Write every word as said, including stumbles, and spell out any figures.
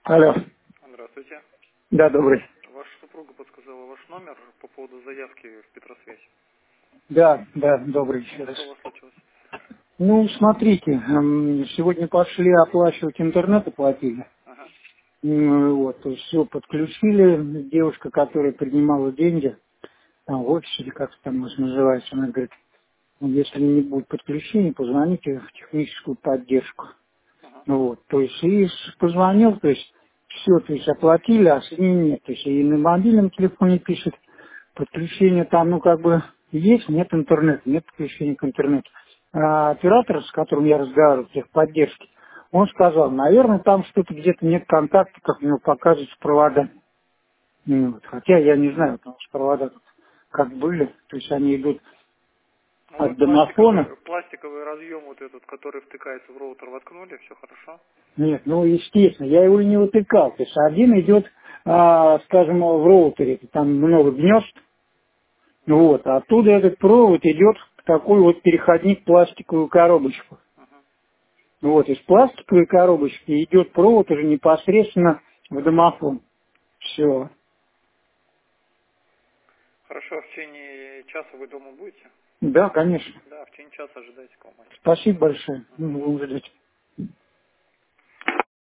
Алло. Здравствуйте. Да, добрый. Ваша супруга подсказала ваш номер по поводу заявки в Петросвязь. Да, да, добрый еще Ну, раз. что у вас случилось? Ну, смотрите, эм, сегодня пошли оплачивать интернет, оплатили. Ага, М, Вот, то есть все подключили. Девушка, которая принимала деньги, там в офисе, или как это там у нас называется, она говорит, «Ну, если не будет подключения, позвоните в техническую поддержку». ага. Ну Вот, то есть и с- позвонил, то есть все, то есть оплатили, а соединения нет. То есть и на мобильном телефоне пишет, подключение там, ну, как бы есть, нет интернета, нет подключения к интернету. А оператор, с которым я разговаривал, техподдержки, он сказал, наверное, там что-то где-то нет контакта, как у него показывают с проводами. Ну, вот. Хотя я не знаю, потому что провода тут как были, то есть они идут Ну, вы от домофона. пластиковый, пластиковый разъем вот этот, который втыкается в роутер, воткнули, все хорошо? Нет, ну, естественно, я его и не вытыкал. То есть один идет, а, скажем, в роутере, там много гнезд, Угу, вот, а оттуда этот провод идет в такой вот переходник в пластиковую коробочку. угу. Вот, из пластиковой коробочки идет провод уже непосредственно в домофон. Все. Хорошо, в течение часа вы дома будете? Да, конечно. Да, в течение часа ожидайте кого-нибудь. Спасибо большое. Угу. Ну, будем ждать.